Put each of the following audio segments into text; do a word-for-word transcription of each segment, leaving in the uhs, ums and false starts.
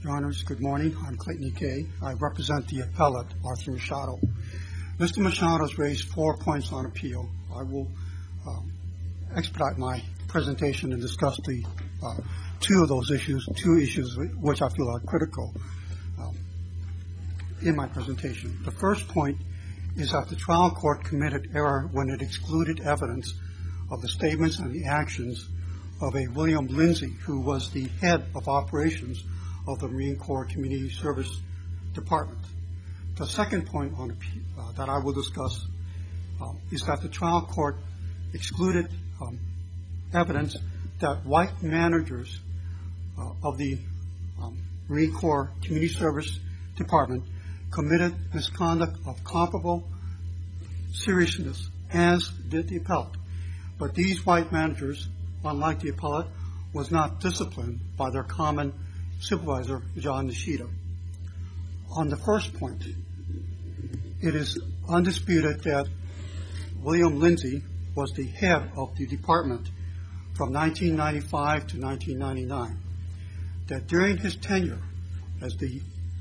Your Honors, good morning. I'm Clayton E. Kay. I represent the appellate, Arthur Machado. Mister Machado has raised four points on appeal. I will um, expedite my presentation and discuss the uh, two of those issues, two issues which I feel are critical um, in my presentation. The first point is that the trial court committed error when it excluded evidence of the statements and the actions of a William Lindsay, who was the head of operations of the Marine Corps Community Service Department. The second point on uh, that I will discuss um, is that the trial court excluded um, evidence that white managers uh, of the um, Marine Corps Community Service Department committed misconduct of comparable seriousness as did the appellate. But these white managers, unlike the appellate, was not disciplined by their common supervisor, John Nishida. On the first point, it is undisputed that William Lindsay was the head of the department from nineteen ninety-five to nineteen ninety-nine. That during his tenure as the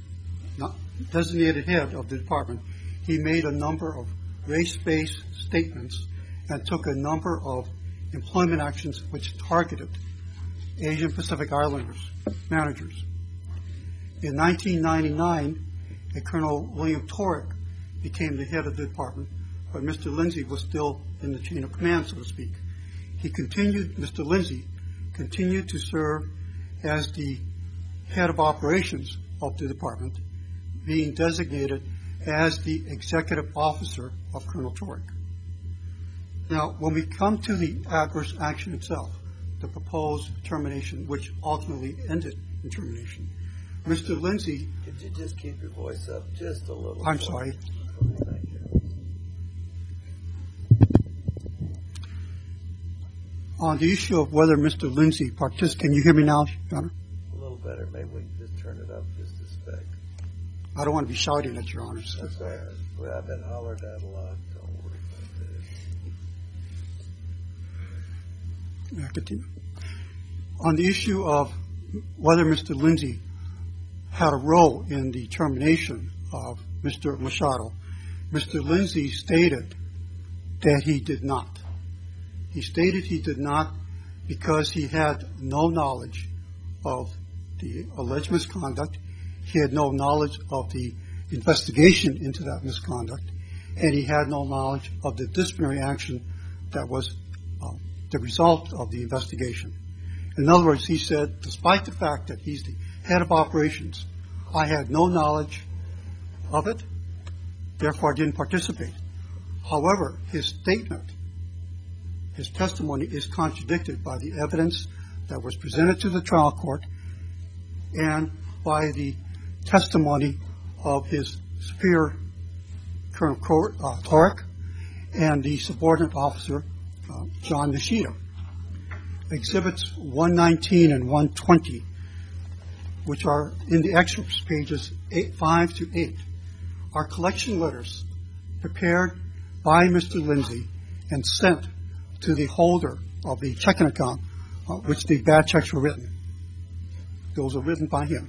designated head of the department, he made a number of race-based statements and took a number of employment actions which targeted Asian Pacific Islanders managers. In nineteen ninety-nine, a Colonel William Torek became the head of the department, but Mister Lindsay was still in the chain of command, so to speak. He continued, Mister Lindsay continued to serve as the head of operations of the department, being designated as the executive officer of Colonel Torek. Now, when we come to the adverse action itself, the proposed termination, which ultimately ended in termination, Mister Lindsay... Could you just keep your voice up just a little? I'm sorry. Thank you. On the issue of whether Mister Lindsay participated, can you hear me now, Your Honor? A little better. Maybe we can just turn it up just a speck. I don't want to be shouting at Your Honor. That's all right. Well, I've been hollered at a lot. Don't worry about this. May I continue? On the issue of whether Mister Lindsay had a role in the termination of Mister Machado, Mister Lindsay stated that he did not. He stated he did not because he had no knowledge of the alleged misconduct. He had no knowledge of the investigation into that misconduct, and he had no knowledge of the disciplinary action that was uh, the result of the investigation. In other words, he said, despite the fact that he's the head of operations, I had no knowledge of it, therefore I didn't participate. However, his statement, his testimony is contradicted by the evidence that was presented to the trial court and by the testimony of his superior, Colonel uh, Torek, and the subordinate officer, uh, John Nishida. Exhibits one nineteen and one twenty, which are in the excerpts, pages eight, five to eight, are collection letters prepared by Mister Lindsay and sent to the holder of the checking account, uh, which the bad checks were written. Those are written by him.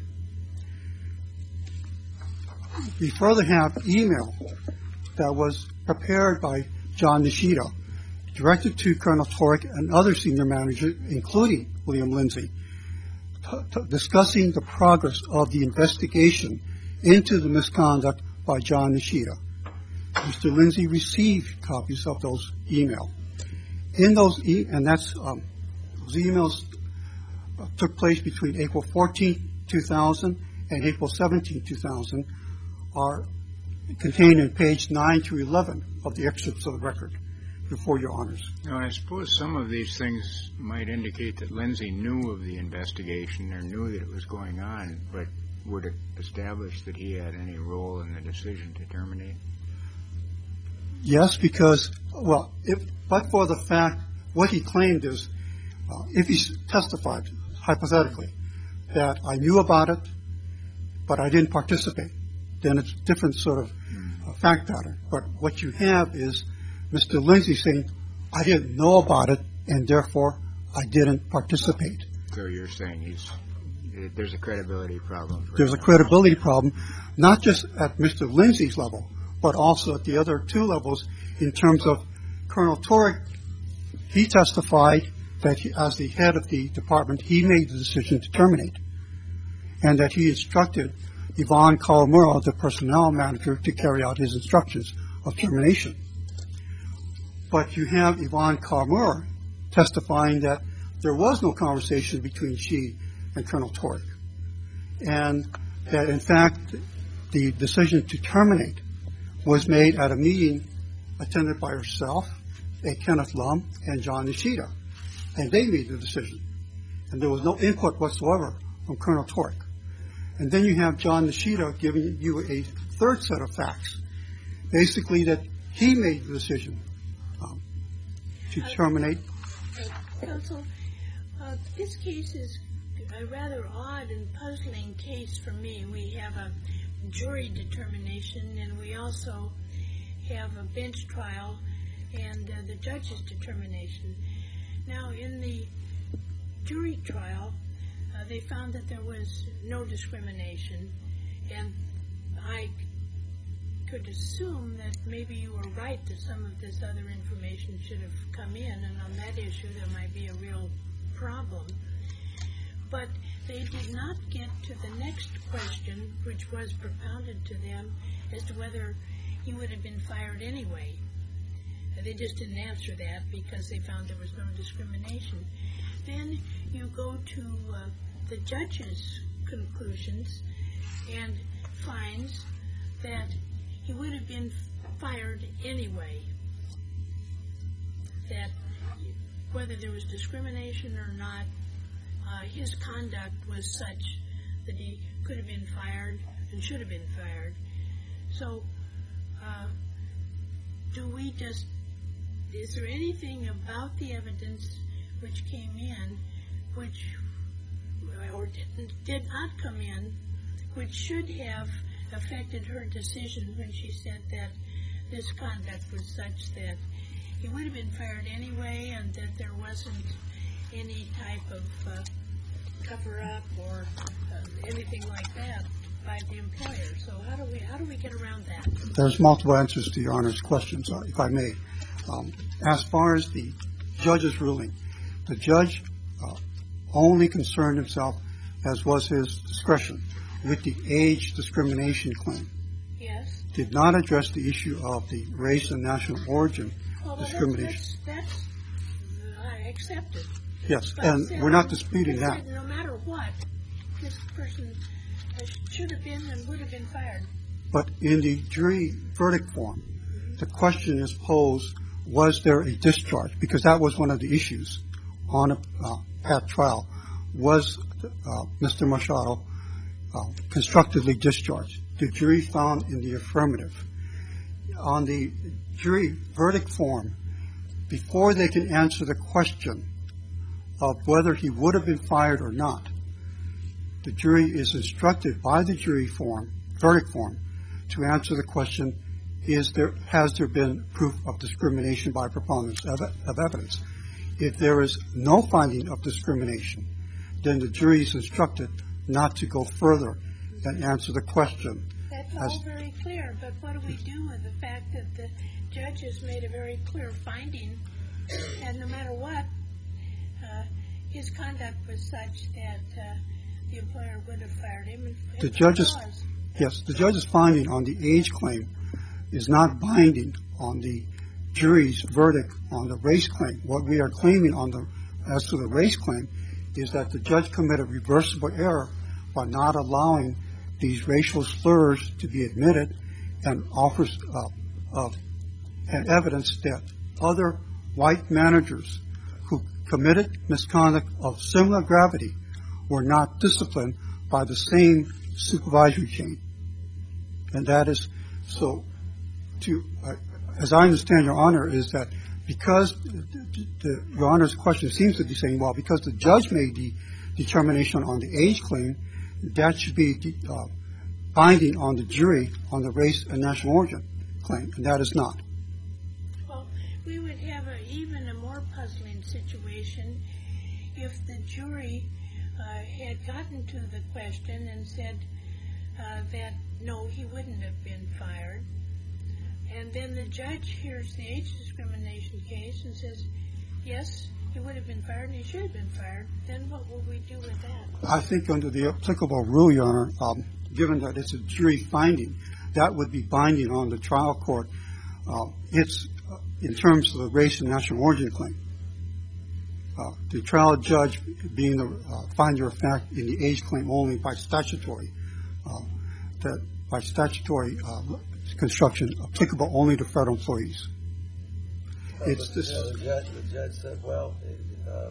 We further have email that was prepared by John Nishida, directed to Colonel Torek and other senior managers, including William Lindsay, t- t- discussing the progress of the investigation into the misconduct by John Nishida. Mister Lindsay received copies of those emails. In those, e- and that's um, those emails uh, took place between April fourteenth, two thousand, and April seventeenth, two thousand, are contained in page nine through eleven of the excerpts of the record before Your Honors. Now, I suppose some of these things might indicate that Lindsay knew of the investigation or knew that it was going on, but would it establish that he had any role in the decision to terminate? Yes, because, well, if, but for the fact, what he claimed is, uh, if he testified, hypothetically, that I knew about it, but I didn't participate, then it's a different sort of uh, fact pattern. But what you have is Mister Lindsay saying, I didn't know about it, and therefore I didn't participate. So you're saying he's there's a credibility problem. For There's a credibility problem, not just at Mister Lindsay's level, but also at the other two levels in terms of Colonel Torek. He testified that he, as the head of the department, he made the decision to terminate, and that he instructed Yvonne Kawamura, the personnel manager, to carry out his instructions of termination. But you have Yvonne Kawamura testifying that there was no conversation between she and Colonel Torek, and that, in fact, the decision to terminate was made at a meeting attended by herself, a Kenneth Lum, and John Nishida, and they made the decision. And there was no input whatsoever from Colonel Torek. And then you have John Nishida giving you a third set of facts, basically that he made the decision um, to terminate. Uh, Counsel, uh, this case is a rather odd and puzzling case for me. We have a jury determination, and we also have a bench trial and uh, the judge's determination. Now, in the jury trial, uh, they found that there was no discrimination, and I could assume that maybe you were right that some of this other information should have come in, and on that issue there might be a real problem. But they did not get to the next question, which was propounded to them, as to whether he would have been fired anyway. They just didn't answer that because they found there was no discrimination. Then you go to uh, the judge's conclusions and finds that he would have been fired anyway. That whether there was discrimination or not, uh, his conduct was such that he could have been fired and should have been fired. So, uh, do we just, is there anything about the evidence which came in, which, or did, did not come in, which should have affected her decision when she said that this conduct was such that he would have been fired anyway, and that there wasn't any type of uh, cover-up or uh, anything like that by the employer? So how do we how do we get around that? There's multiple answers to Your Honor's questions, uh, if I may. Um, as far as the judge's ruling, the judge uh, only concerned himself, as was his discretion, with the age discrimination claim. Yes. Did not address the issue of the race and national origin well, discrimination. That's, that's, that's I accept it. Yes, But and Sarah, we're not disputing that. No matter what, this person uh, should have been and would have been fired. But in the jury verdict form, the question is posed, was there a discharge? Because that was one of the issues on a, uh, at trial. Was uh, Mister Machado uh, constructively discharged? The jury found in the affirmative. On the jury verdict form, before they can answer the question of whether he would have been fired or not, the jury is instructed by the jury form, verdict form, to answer the question, is there, has there been proof of discrimination by preponderance of, of evidence? If there is no finding of discrimination, then the jury is instructed not to go further than answer the question. That's all very clear, but what do we do with the fact that the judge has made a very clear finding, and no matter what, uh, his conduct was such that uh, the employer would have fired him? If the judge's, yes, the judge's finding on the age claim is not binding on the jury's verdict on the race claim. What we are claiming on the, as to the race claim, is that the judge committed reversible error by not allowing these racial slurs to be admitted, and offers uh, of and evidence that other white managers who committed misconduct of similar gravity were not disciplined by the same supervisory chain. And that is so. To uh, as I understand, Your Honor, is that because the, the, Your Honor's question seems to be saying, well, because the judge made the determination on the age claim, that should be uh, binding on the jury on the race and national origin claim, and that is not. Well, we would have a, even a more puzzling situation if the jury uh, had had gotten to the question and said uh, that, no, he wouldn't have been fired. And then the judge hears the age discrimination case and says, yes, he would have been fired and he should have been fired. Then what will we do with that? I think under the applicable rule, Your Honor, um, given that it's a jury finding, that would be binding on the trial court. Uh, it's uh, in terms of the race and national origin claim. Uh, the trial judge being the uh, finder of fact in the age claim only by statutory, uh, that by statutory uh, construction applicable only to federal employees. Uh, it's but, this. You know, the, judge, the judge said, well, uh, uh,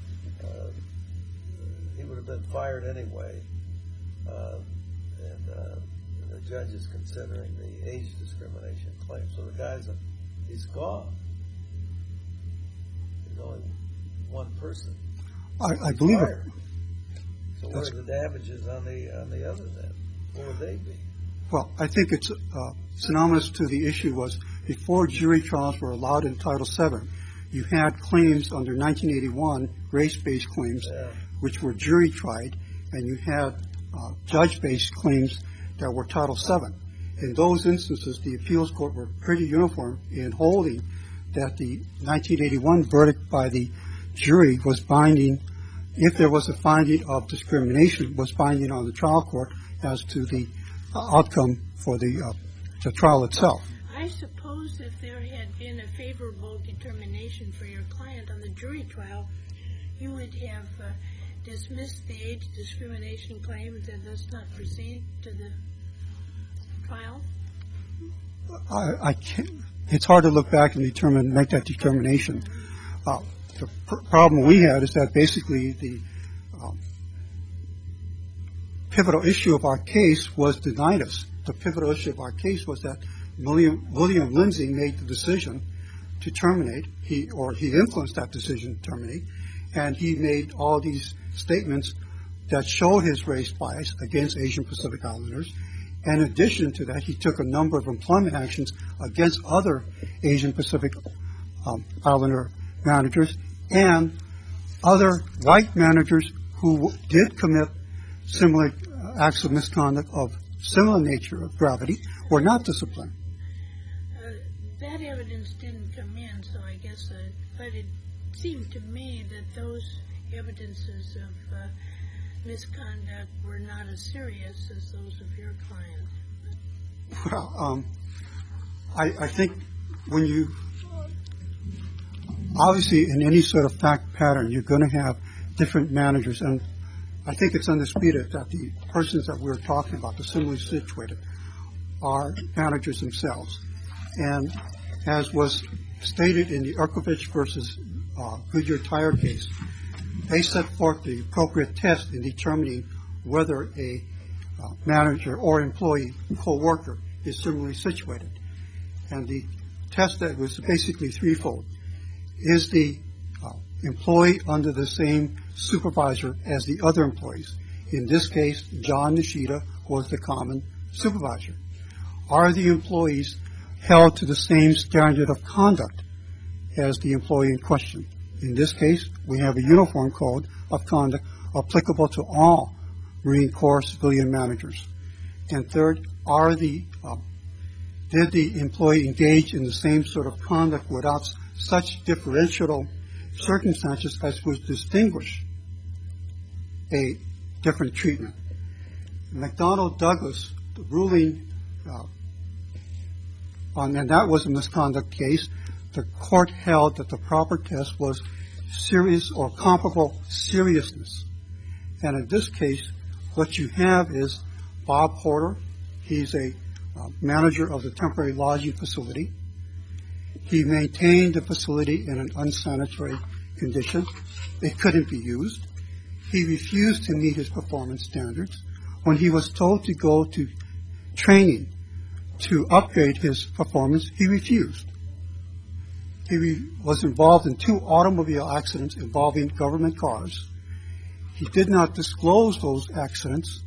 he would have been fired anyway, uh, and uh, the judge is considering the age discrimination claim. So the guy's a, he's gone. There's only one person. I, I believe fired. it. So what That's, are the damages on the on the other then? What would they be? well, I think it's uh, synonymous to the issue was before jury trials were allowed in Title seven, you had claims under nineteen eighty-one, race-based claims, Yeah. which were jury tried, and you had uh, judge-based claims that were Title seven. In those instances, the appeals court were pretty uniform in holding that the nineteen eighty-one verdict by the jury was binding, if there was a finding of discrimination, was binding on the trial court as to the uh, outcome for the, uh, the trial itself. I suppose if there had been a favorable determination for your client on the jury trial, you would have uh, dismissed the age discrimination claims and thus not proceed to the trial? I, I can't, it's hard to look back and determine, make that determination. Uh, the pr- problem we had is that basically the um, pivotal issue of our case was denied us. The pivotal issue of our case was that William, William Lindsay made the decision to terminate, he or he influenced that decision to terminate, and he made all these statements that showed his race bias against Asian Pacific Islanders. In addition to that, he took a number of employment actions against other Asian Pacific um, Islander managers and other white managers who w- did commit similar uh, acts of misconduct of similar nature of gravity were not disciplined. Uh, that evidence didn't come in, so I guess, uh, but it seemed to me that those evidences of uh, misconduct were not as serious as those of your client. Well, um, I, I think when you, obviously in any sort of fact pattern, you're going to have different managers, and I think it's undisputed that the persons that we're talking about, the similarly situated, are managers themselves. And as was stated in the Erkovich versus uh, Goodyear Tire case, they set forth the appropriate test in determining whether a uh, manager or employee, co-worker, is similarly situated. And the test that was basically threefold. Is the uh, employee under the same supervisor as the other employees? In this case, John Nishida was the common supervisor. Are the employees held to the same standard of conduct as the employee in question? In this case, we have a uniform code of conduct applicable to all Marine Corps civilian managers. And third, are the uh, did the employee engage in the same sort of conduct without such differential circumstances as would distinguish a different treatment? McDonnell Douglas, the ruling uh, on, and that was a misconduct case, the court held that the proper test was serious or comparable seriousness. And in this case, what you have is Bob Porter. He's a uh, manager of the temporary lodging facility. He maintained the facility in an unsanitary condition. It couldn't be used. He refused to meet his performance standards. When he was told to go to training to upgrade his performance, he refused. He re- was involved in two automobile accidents involving government cars. He did not disclose those accidents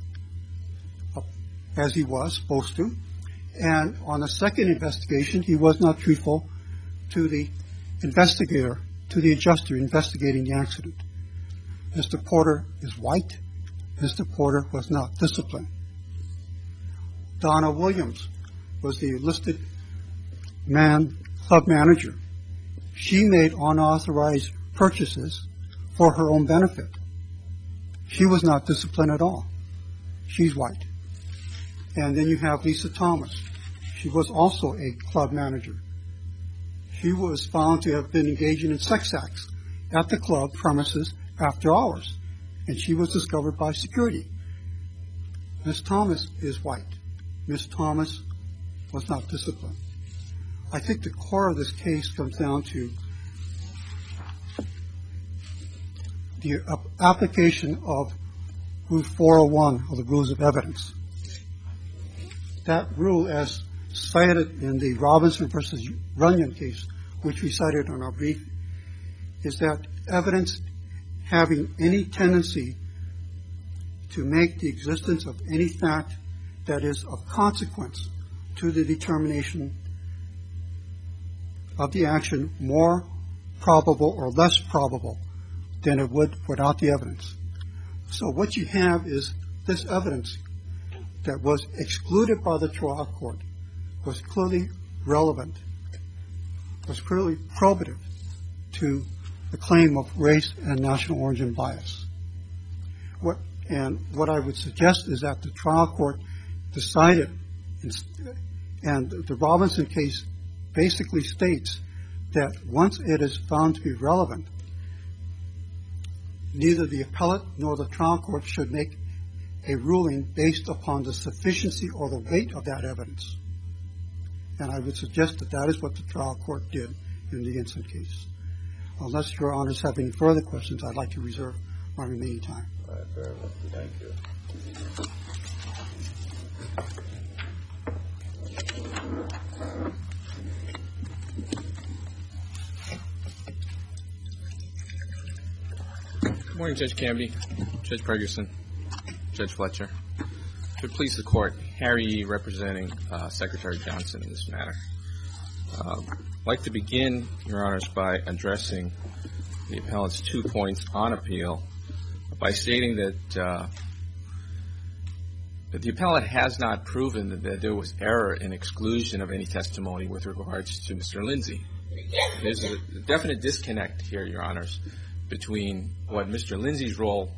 uh, as he was supposed to. And on the second investigation, he was not truthful to the investigator, to the adjuster investigating the accident. Mister Porter is white. Mister Porter was not disciplined. Donna Williams was the enlisted man club manager. She made unauthorized purchases for her own benefit. She was not disciplined at all. She's white. And then you have Lisa Thomas. She was also a club manager. She was found to have been engaging in sex acts at the club premises after hours, and she was discovered by security. Miss Thomas is white. Miss Thomas was not disciplined. I think the core of this case comes down to the application of Rule four oh one of the Rules of Evidence. That rule, as cited in the Robinson versus Runyon case, which we cited on our brief, is that evidence having any tendency to make the existence of any fact that is of consequence to the determination of the action more probable or less probable than it would without the evidence. So what you have is this evidence that was excluded by the trial court was clearly relevant, was clearly probative to the claim of race and national origin bias. What, and what I would suggest is that the trial court decided, and the Robinson case basically states that once it is found to be relevant, neither the appellate nor the trial court should make a ruling based upon the sufficiency or the weight of that evidence. And I would suggest that that is what the trial court did in the Ensign case. Unless Your Honors have any further questions, I'd like to reserve my remaining time. All right, very well. Thank you. Good morning, Judge Canby, Judge Ferguson, Judge Fletcher. To please the court, Harry Yee representing uh, Secretary Johnson in this matter. Um, I'd like to begin, Your Honors, by addressing the appellant's two points on appeal by stating that, uh, that the appellant has not proven that, that there was error in exclusion of any testimony with regards to Mister Lindsay. There's a definite disconnect here, Your Honors, between what Mister Lindsay's role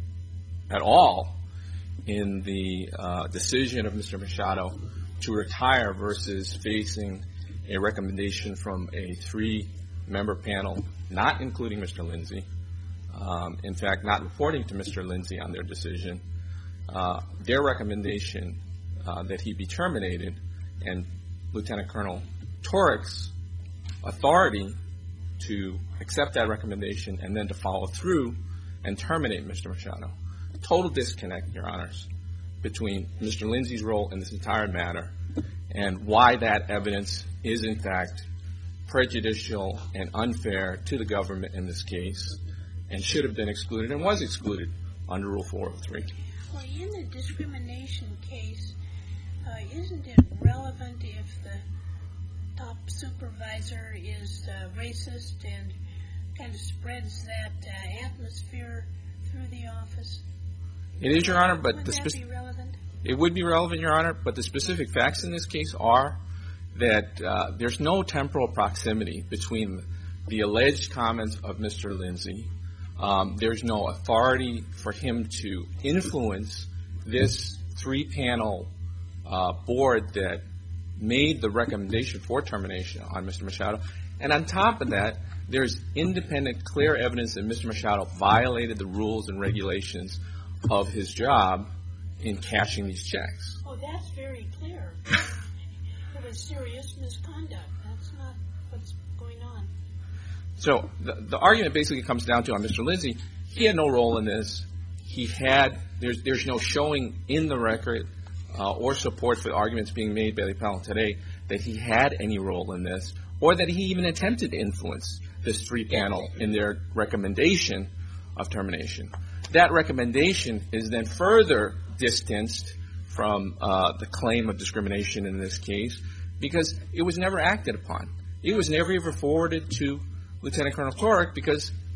at all in the uh, decision of Mister Machado to retire versus facing a recommendation from a three-member panel, not including Mister Lindsay, um, in fact, not reporting to Mister Lindsay on their decision, uh, their recommendation uh, that he be terminated, and Lieutenant Colonel Torrek's authority to accept that recommendation and then to follow through and terminate Mister Machado. Total disconnect, Your Honors, between Mister Lindsay's role in this entire matter and why that evidence is, in fact, prejudicial and unfair to the government in this case and should have been excluded and was excluded under Rule four oh three. Well, in the discrimination case, uh, isn't it relevant if the top supervisor is uh, racist and kind of spreads that uh, atmosphere through the office? It is, Your Honor, but would the that spe- be relevant? It would be relevant, Your Honor, but the specific facts in this case are that uh, there's no temporal proximity between the alleged comments of Mister Lindsay. Um, there's no authority for him to influence this three-panel uh, board that made the recommendation for termination on Mister Machado. And on top of that, there's independent, clear evidence that Mister Machado violated the rules and regulations of his job in cashing these checks. Oh, that's very clear. It was serious misconduct. That's not what's going on. So the, the argument basically comes down to on Mister Lindsay, he had no role in this. He had, there's, there's no showing in the record uh, or support for the arguments being made by the appellant today that he had any role in this or that he even attempted to influence this three-panel in their recommendation of termination. That recommendation is then further distanced from uh, the claim of discrimination in this case because it was never acted upon. It was never ever forwarded to Lieutenant Colonel Torrek because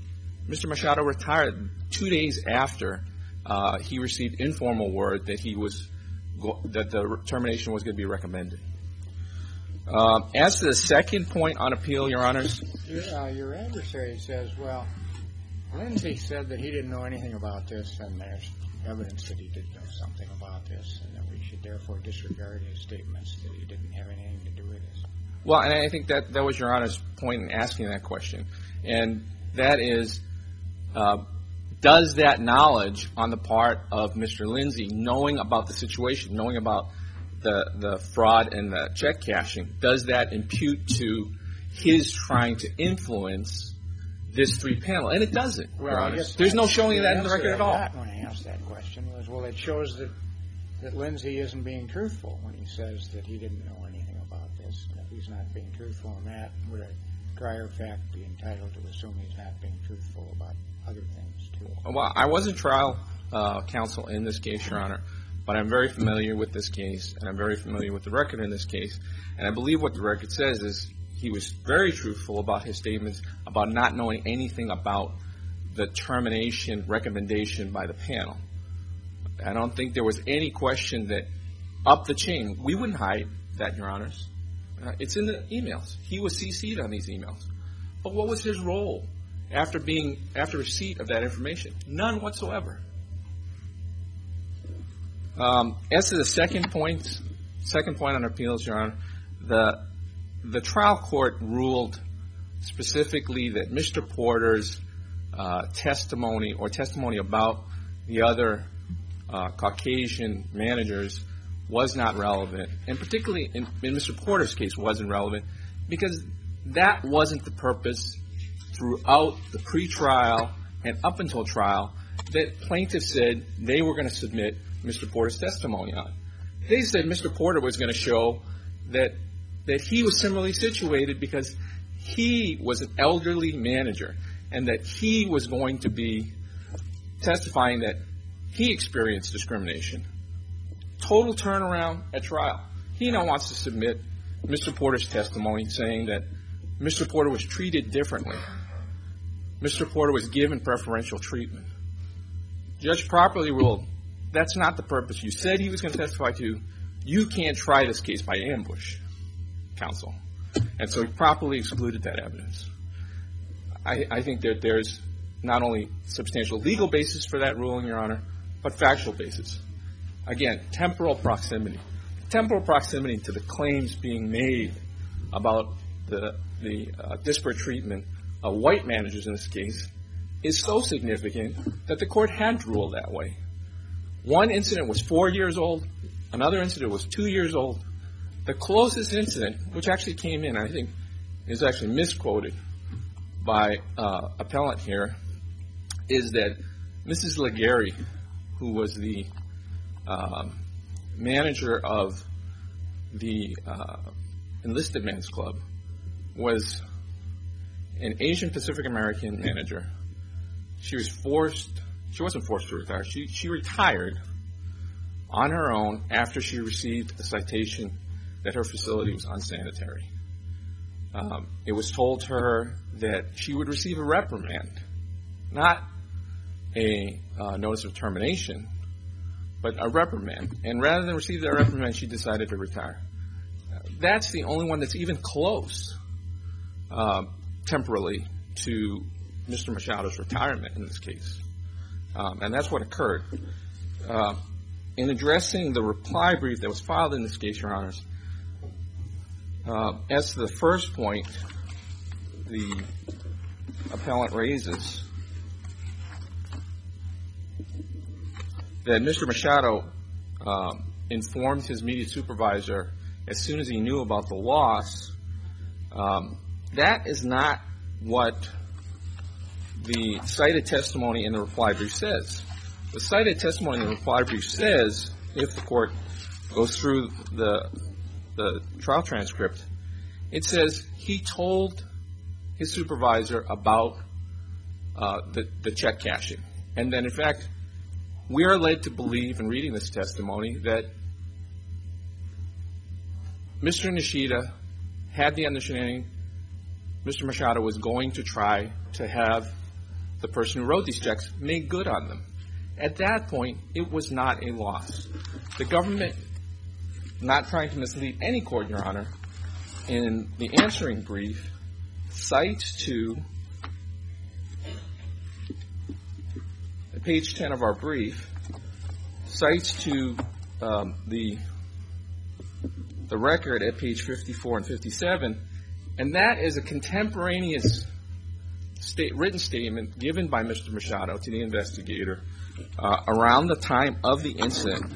Mister Machado retired two days after uh, he received informal word that he was go- that the termination was going to be recommended. Uh, as to the second point on appeal, Your Honors, Your, uh, your adversary says, well, Lindsay said that he didn't know anything about this, and there's evidence that he did know something about this, and that we should therefore disregard his statements that he didn't have anything to do with this. well, and I think that that was Your Honor's point in asking that question, and that is, uh, does that knowledge on the part of Mister Lindsay, knowing about the situation, knowing about the the fraud and the check cashing, does that impute to his trying to influence this three-panel? And it doesn't, Well, Your I Honor. guess There's no the showing of that in the answer record to at all. that when I asked that question was, well, it shows that, that Lindsay isn't being truthful when he says that he didn't know anything about this. And if he's not being truthful in that, would a prior fact be entitled to assume he's not being truthful about other things, too? Well, I wasn't trial uh, counsel in this case, Your Honor, but I'm very familiar with this case, and I'm very familiar with the record in this case. And I believe what the record says is he was very truthful about his statements about not knowing anything about the termination recommendation by the panel. I don't think there was any question that up the chain, we wouldn't hide that, Your Honors. Uh, it's in the emails. He was C C'd on these emails. But what was his role after being after receipt of that information? None whatsoever. Um, as to the second point, second point on appeals, Your Honor, the the trial court ruled specifically that Mister Porter's uh, testimony or testimony about the other uh, Caucasian managers was not relevant, and particularly in, in Mister Porter's case wasn't relevant because that wasn't the purpose throughout the pretrial and up until trial that plaintiffs said they were going to submit Mister Porter's testimony on. They said Mister Porter was going to show that that he was similarly situated because he was an elderly manager and that he was going to be testifying that he experienced discrimination. Total turnaround at trial. He now wants to submit Mister Porter's testimony saying that Mister Porter was treated differently. Mister Porter was given preferential treatment. Judge properly ruled that's not the purpose you said he was going to testify to. You can't try this case by ambush, counsel. And so he properly excluded that evidence. I, I think that there's not only substantial legal basis for that ruling, Your Honor, but factual basis. Again, temporal proximity. Temporal proximity to the claims being made about the, the uh, disparate treatment of white managers in this case is so significant that the court had to rule that way. One incident was four years old. Another incident was two years old. The closest incident, which actually came in, I think, is actually misquoted by uh, appellant here, is that Missus Legary, who was the um, manager of the uh, Enlisted Men's Club, was an Asian Pacific American manager. She was forced, she wasn't forced to retire, she, she retired on her own after she received a citation that her facility was unsanitary. Um, it was told to her that she would receive a reprimand, not a uh, notice of termination, but a reprimand. And rather than receive that reprimand, she decided to retire. Uh, that's the only one that's even close uh, temporally to Mister Machado's retirement in this case. Um, and that's what occurred. Uh, in addressing the reply brief that was filed in this case, Your Honors, uh, as to the first point the appellant raises, that Mister Machado um, informed his immediate supervisor as soon as he knew about the loss, um, that is not what the cited testimony in the reply brief says. The cited testimony in the reply brief says, if the court goes through the the trial transcript, it says he told his supervisor about uh, the, the check cashing. And then, in fact, we are led to believe in reading this testimony that Mister Nishida had the understanding Mister Machado was going to try to have the person who wrote these checks, made good on them. At that point, it was not a loss. The government, not trying to mislead any court, Your Honor, in the answering brief, cites to page ten of our brief, cites to um, the the record at page fifty-four and fifty-seven, and that is a contemporaneous state, written statement given by Mister Machado to the investigator uh, around the time of the incident.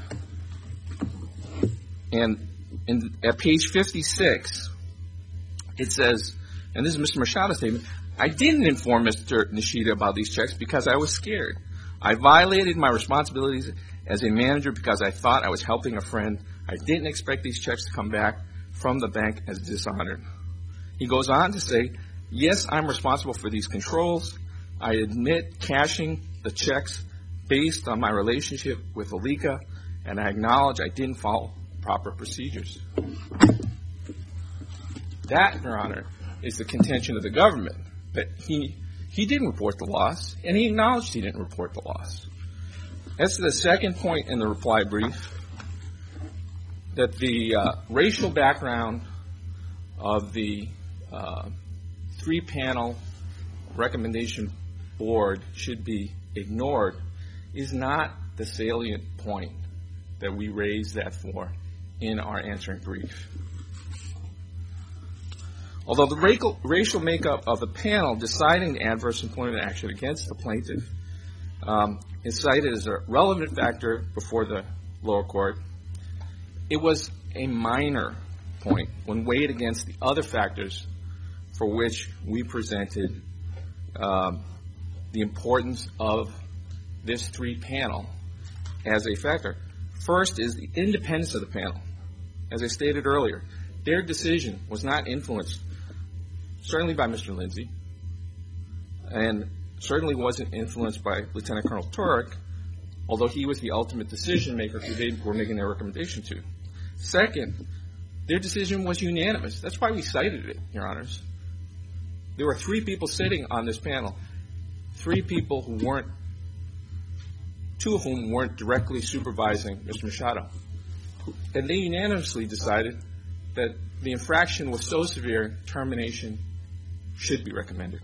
And in, at page fifty-six, it says, and this is Mister Machado's statement, I didn't inform Mister Nishida about these checks because I was scared. I violated my responsibilities as a manager because I thought I was helping a friend. I didn't expect these checks to come back from the bank as dishonored. He goes on to say, yes, I'm responsible for these controls. I admit cashing the checks based on my relationship with Alika, and I acknowledge I didn't follow proper procedures. That, Your Honor, is the contention of the government, that he he didn't report the loss, and he acknowledged he didn't report the loss. As to the second point in the reply brief, that the uh, racial background of the uh, three-panel recommendation board should be ignored, is not the salient point that we raised that for in our answering brief. Although the racial, racial makeup of the panel deciding the adverse employment action against the plaintiff um, is cited as a relevant factor before the lower court, it was a minor point when weighed against the other factors for which we presented um, the importance of this three-panel as a factor. First is the independence of the panel. As I stated earlier, their decision was not influenced certainly by Mister Lindsay, and certainly wasn't influenced by Lieutenant Colonel Turek, although he was the ultimate decision maker who they were making their recommendation to. Second, their decision was unanimous. That's why we cited it, Your Honors. There were three people sitting on this panel, three people who weren't, two of whom weren't directly supervising Mister Machado. And they unanimously decided that the infraction was so severe, termination should be recommended.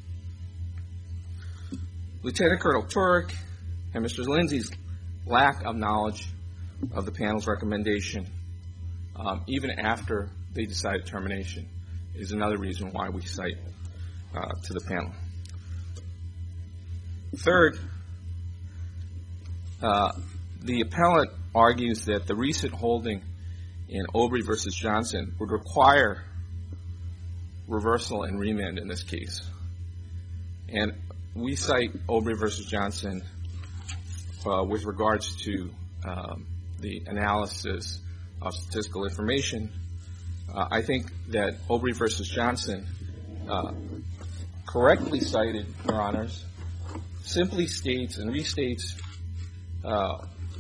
Lieutenant Colonel Turek and Mister Lindsay's lack of knowledge of the panel's recommendation, um, even after they decided termination, is another reason why we cite uh, to the panel. Third, uh, the appellant argues that the recent holding in Aubrey versus Johnson would require reversal and remand in this case. And we cite Aubrey versus Johnson uh, with regards to um, the analysis of statistical information. Uh, I think that Aubrey versus Johnson, uh, correctly cited, Your Honors, simply states and restates uh,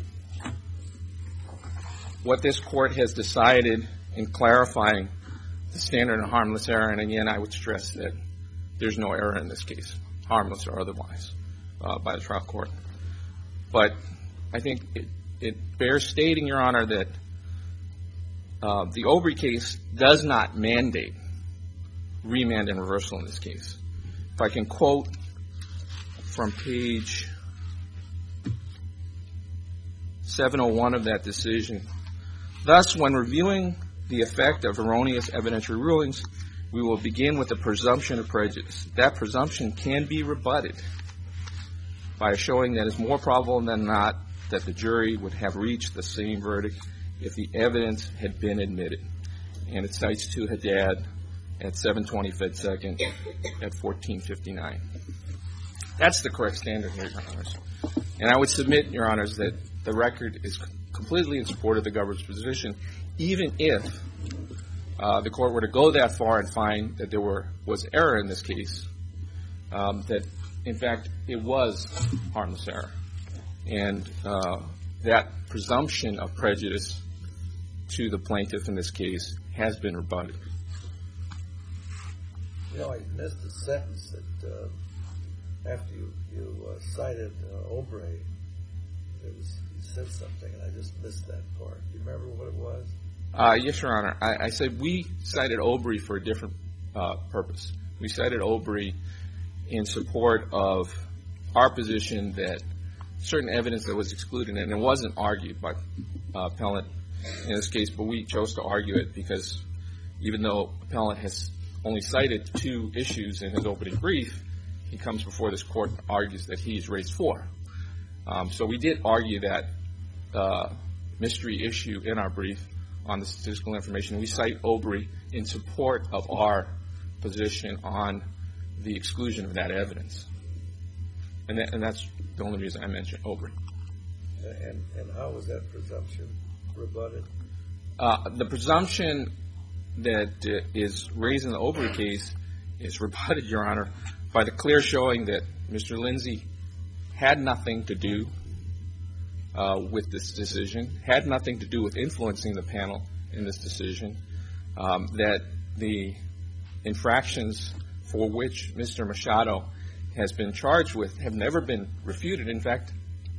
what this court has decided in clarifying the standard of harmless error. And again, I would stress that there's no error in this case, harmless or otherwise, uh, by the trial court. But I think it, it bears stating, Your Honor, that uh, the Aubrey case does not mandate remand and reversal in this case. If I can quote from page seven oh one of that decision, thus, when reviewing the effect of erroneous evidentiary rulings, we will begin with the presumption of prejudice. That presumption can be rebutted by showing that it's more probable than not that the jury would have reached the same verdict if the evidence had been admitted. And it cites to Haddad at seven twenty Fed Second at fourteen fifty-nine. That's the correct standard here, Your Honors. And I would submit, Your Honors, that the record is completely in support of the government's position, even if uh, the court were to go that far and find that there were was error in this case, um, that, in fact, it was harmless error. And uh, that presumption of prejudice to the plaintiff in this case has been rebutted. You know, I missed a sentence that uh, after you, you uh, cited uh, Obrey, it was, you said something, and I just missed that part. Do you remember what it was? Uh, yes, Your Honor. I, I said we cited Obrey for a different uh, purpose. We cited Obrey in support of our position that certain evidence that was excluded, and it wasn't argued by uh, appellant in this case, but we chose to argue it because even though appellant has only cited two issues in his opening brief, he comes before this court and argues that he's raised four. Um, so we did argue that uh, mystery issue in our brief on the statistical information. We cite Obrey in support of our position on the exclusion of that evidence. And, that, and that's the only reason I mentioned Obrey. And, and how was that presumption rebutted? Uh, the presumption that uh, is raised in the Obrey case is rebutted, Your Honor, by the clear showing that Mister Lindsay had nothing to do uh, with this decision, had nothing to do with influencing the panel in this decision, um, that the infractions for which Mister Machado has been charged with have never been refuted. In fact,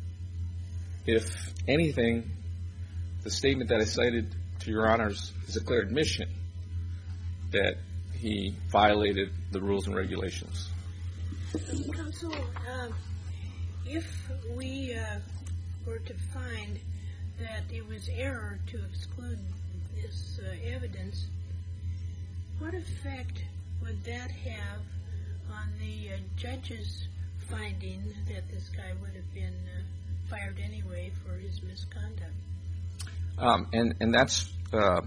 if anything, the statement that I cited to Your Honors is a clear admission that he violated the rules and regulations. Counsel, uh, if we uh, were to find that it was error to exclude this uh, evidence, what effect would that have on the uh, judge's finding that this guy would have been uh, fired anyway for his misconduct? Um, and, and that's uh,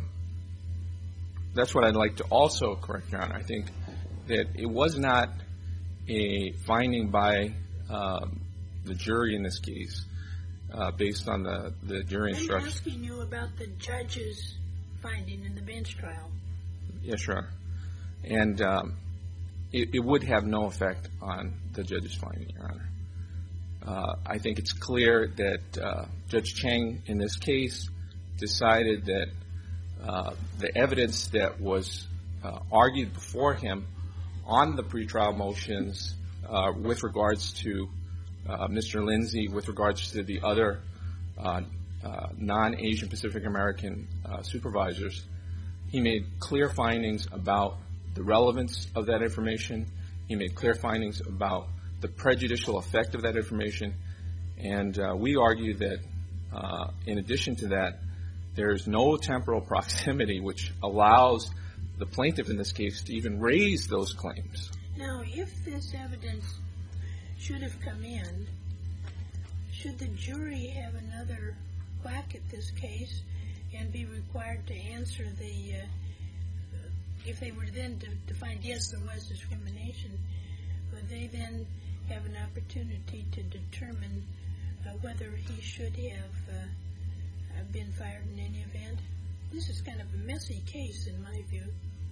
that's what I'd like to also correct, Your Honor. I think that it was not a finding by um, the jury in this case uh, based on the, the jury instruction. I'm asking you about the judge's finding in the bench trial. Yes, Your Honor. And um, it, it would have no effect on the judge's finding, Your Honor. Uh, I think it's clear that uh, Judge Chang in this case decided that uh, the evidence that was uh, argued before him on the pretrial motions uh, with regards to uh, Mister Lindsay, with regards to the other uh, uh, non-Asian Pacific American uh, supervisors, he made clear findings about the relevance of that information. He made clear findings about the prejudicial effect of that information. And uh, we argue that uh, in addition to that, there's no temporal proximity which allows the plaintiff in this case to even raise those claims. Now, if this evidence should have come in, should the jury have another whack at this case and be required to answer the, uh, if they were then to, to find yes, there was discrimination, would they then have an opportunity to determine uh, whether he should have uh, been fired in any event? This is kind of a messy case in my view.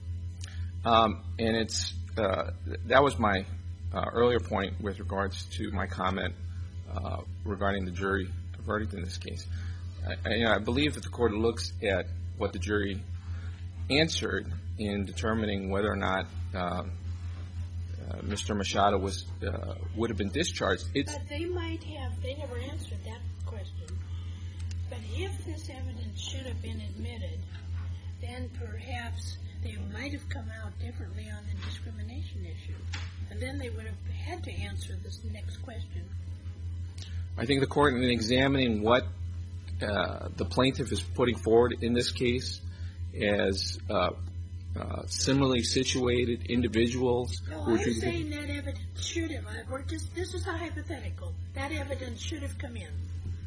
Um, and it's uh, that was my uh, earlier point with regards to my comment uh, regarding the jury verdict in this case. I, I, you know, I believe that the court looks at what the jury answered in determining whether or not uh, uh, Mister Machado was uh, would have been discharged. It's but they might have. They never answered that question. But if this evidence should have been admitted, then perhaps they might have come out differently on the discrimination issue. And then they would have had to answer this next question. I think the court, in examining what uh, the plaintiff is putting forward in this case as uh, uh, similarly situated individuals. No, who I'm saying that evidence should have. Or just, this is a hypothetical. That evidence should have come in.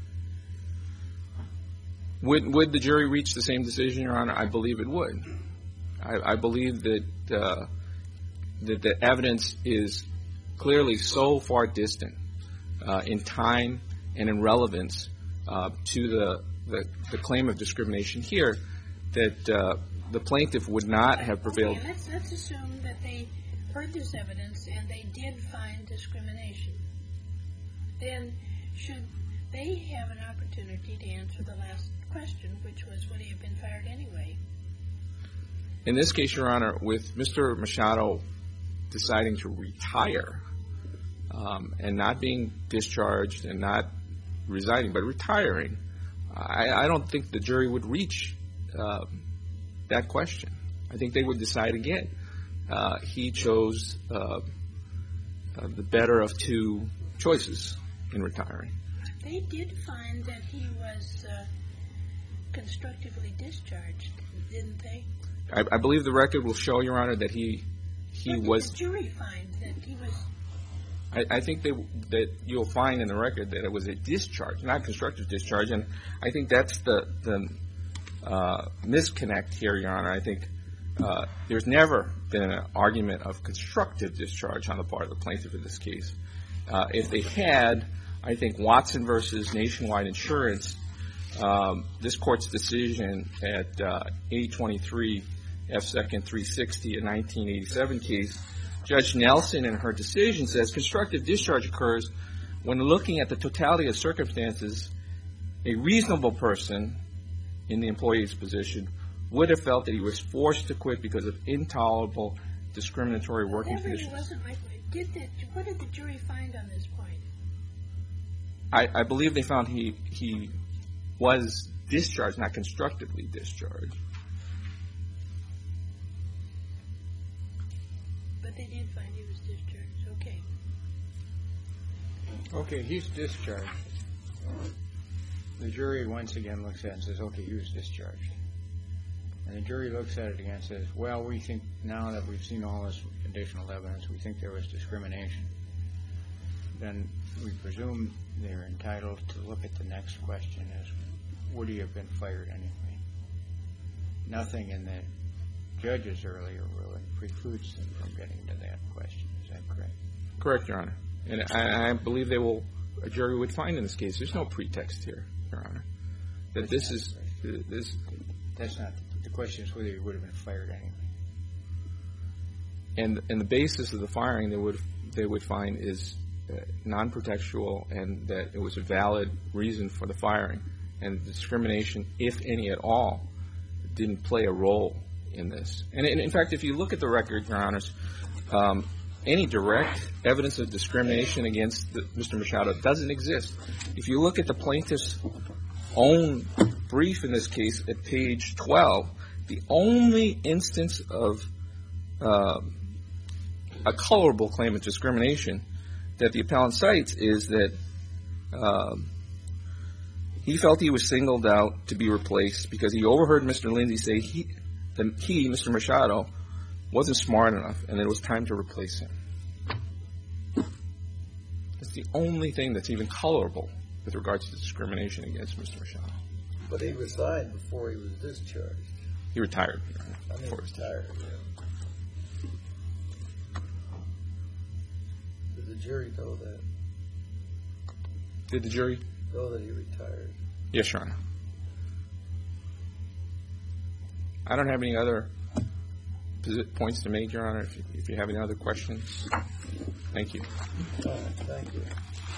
Would would the jury reach the same decision, Your Honor? I believe it would. I, I believe that uh, that the evidence is clearly so far distant uh, in time and in relevance uh, to the, the the claim of discrimination here that uh, the plaintiff would not have prevailed. Okay, let's, let's assume that they heard this evidence and they did find discrimination. Then should they have an opportunity to answer the last question, which was, would he have been fired anyway? In this case, Your Honor, with Mister Machado deciding to retire um, and not being discharged and not resigning, but retiring, I, I don't think the jury would reach uh, that question. I think they would decide again. Uh, he chose uh, uh, the better of two choices in retiring. They did find that he was uh, constructively discharged, didn't they? I, I believe the record will show, Your Honor, that he he what was. Did the jury find that he was? I, I think they, that you'll find in the record that it was a discharge, not constructive discharge, and I think that's the the uh, misconnect here, Your Honor. I think uh, there's never been an argument of constructive discharge on the part of the plaintiff in this case. Uh, if they had, I think Watson versus Nationwide Insurance, um, this court's decision at uh, eight twenty-three F second three sixty, a nineteen eighty-seven case, Judge Nelson in her decision says constructive discharge occurs when looking at the totality of circumstances, a reasonable person in the employee's position would have felt that he was forced to quit because of intolerable discriminatory working That really conditions. wasn't my. Did the, what did the jury find on this point? I, I believe they found he he was discharged, not constructively discharged. But they did find he was discharged. Okay. Okay, he's discharged. The jury once again looks at it and says, okay, he was discharged. And the jury looks at it again and says, well, we think now that we've seen all this additional evidence, we think there was discrimination. Then we presume they're entitled to look at the next question as, would he have been fired anyway? Nothing in the judge's earlier ruling precludes them from getting to that question. Is that correct? Correct, Your Honor. And I, I believe they will, a jury would find in this case, there's no pretext here, Your Honor, that this is, this. That's not, the question is whether he would have been fired anyway. And, and the basis of the firing they would, they would find is uh, non-pretextual and that it was a valid reason for the firing. And discrimination, if any at all, didn't play a role in this. And, and in fact, if you look at the record, Your Honors, um, any direct evidence of discrimination against the, Mister Machado doesn't exist. If you look at the plaintiff's own brief in this case at page twelve, the only instance of uh, a colorable claim of discrimination that the appellant cites is that um, he felt he was singled out to be replaced because he overheard Mister Lindsay say he, that he, Mister Machado, wasn't smart enough and that it was time to replace him. That's the only thing that's even colorable with regards to discrimination against Mister Machado. But he resigned before he was discharged. He retired. I mean, before he was retired, yeah. Did the jury know that? Did the jury? Know that he retired? Yes, Your Honor. I don't have any other points to make, Your Honor. If you, if you have any other questions, thank you. All right, thank you.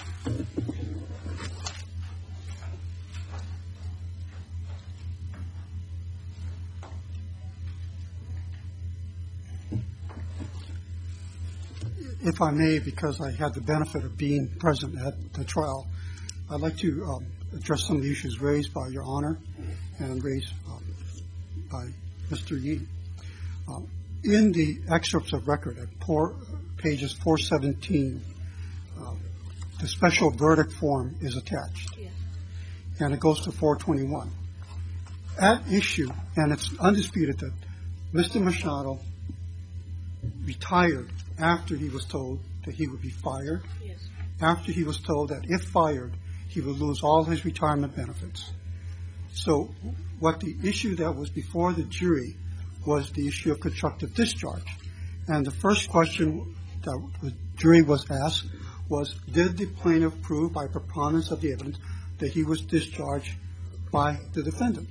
If I may, because I had the benefit of being present at the trial, I'd like to um, address some of the issues raised by Your Honor and raised um, by Mister Yee. Um, in the excerpts of record at four, pages four seventeen, uh, the special verdict form is attached, Yes. and it goes to four twenty-one. At issue, and it's undisputed that Mister Machado retired after he was told that he would be fired, Yes. after he was told that if fired, he would lose all his retirement benefits. So what the issue that was before the jury was the issue of constructive discharge. And the first question that the jury was asked was, did the plaintiff prove by preponderance of the evidence that he was discharged by the defendant?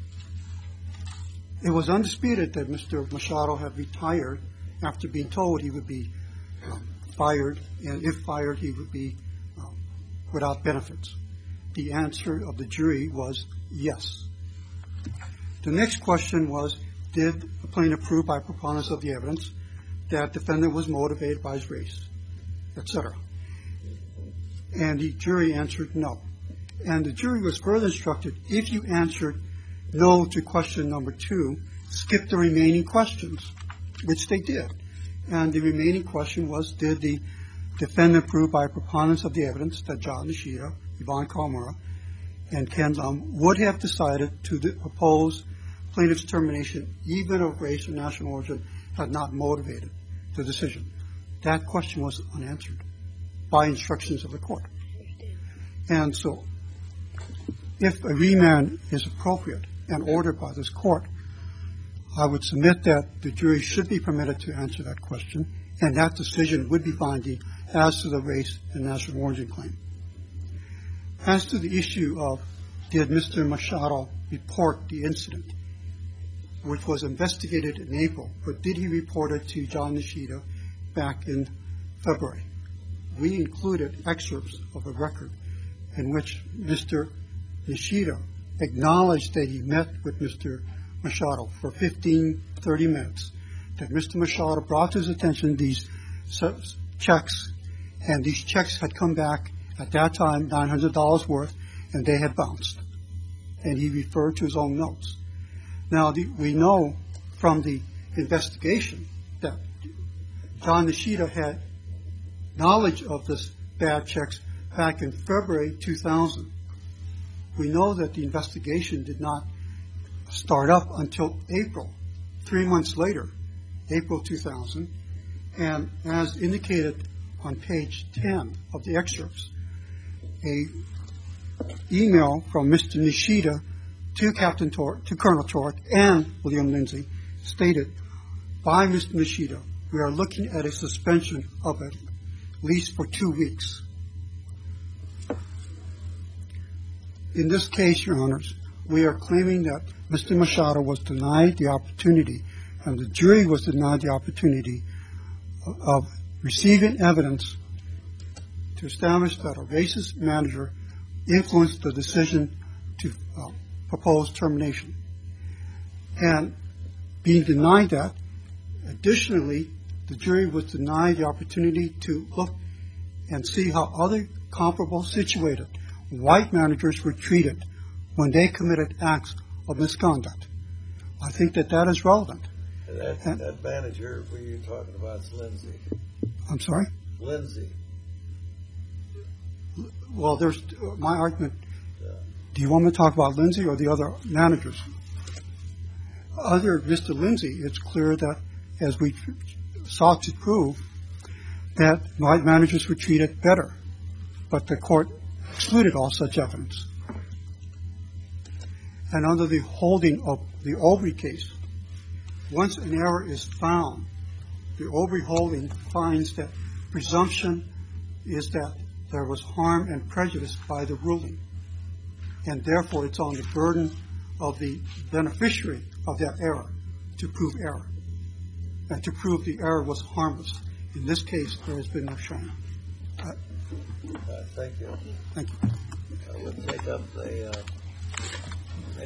It was undisputed that Mister Machado had retired after being told he would be um, fired, and if fired, he would be um, without benefits. The answer of the jury was yes. The next question was, did the plaintiff prove by preponderance of the evidence that the defendant was motivated by his race, et cetera? And the jury answered no. And the jury was further instructed, if you answered no to question number two, skip the remaining questions, which they did. And the remaining question was, did the defendant prove by preponderance of the evidence that John Nishida, Yvonne Kawamura, and Ken Lum would have decided to de- oppose plaintiff's termination even if race or national origin had not motivated the decision? That question was unanswered by instructions of the court. And so if a remand is appropriate and ordered by this court, I would submit that the jury should be permitted to answer that question, and that decision would be binding as to the race and national origin claim. As to the issue of did Mister Machado report the incident, which was investigated in April, but did he report it to John Nishida back in February? We included excerpts of a record in which Mister Nishida acknowledged that he met with Mister Machado for fifteen, thirty minutes, that Mister Machado brought to his attention these checks, and these checks had come back at that time nine hundred dollars worth, and they had bounced. And he referred to his own notes. Now, the, we know from the investigation that John Nishida had knowledge of this bad checks back in February two thousand. We know that the investigation did not start up until April, three months later, April two thousand. And as indicated on page ten of the excerpts, a email from Mister Nishida to Captain Tork, to Colonel Tork and William Lindsay stated, by Mister Nishida, we are looking at a suspension of at least for two weeks. In this case, Your Honors, we are claiming that Mister Machado was denied the opportunity, and the jury was denied the opportunity of, of receiving evidence to establish that a racist manager influenced the decision to uh, propose termination. And being denied that, additionally, the jury was denied the opportunity to look and see how other comparable situated white managers were treated when they committed acts of misconduct. I think that that is relevant. And that, and, that manager who you're talking about is Lindsay. I'm sorry? Lindsay. Well, there's uh, my argument. Yeah. Do you want me to talk about Lindsay or the other managers? Other Mister Lindsay, it's clear that, as we sought to prove, that white managers were treated better, but the court excluded all such evidence. And under the holding of the Aubrey case, once an error is found, the Aubrey holding finds that presumption is that there was harm and prejudice by the ruling. And therefore, it's on the burden of the beneficiary of that error to prove error, and to prove the error was harmless. In this case, there has been no showing. Uh, Uh, thank you. thank you. I would take up the... Uh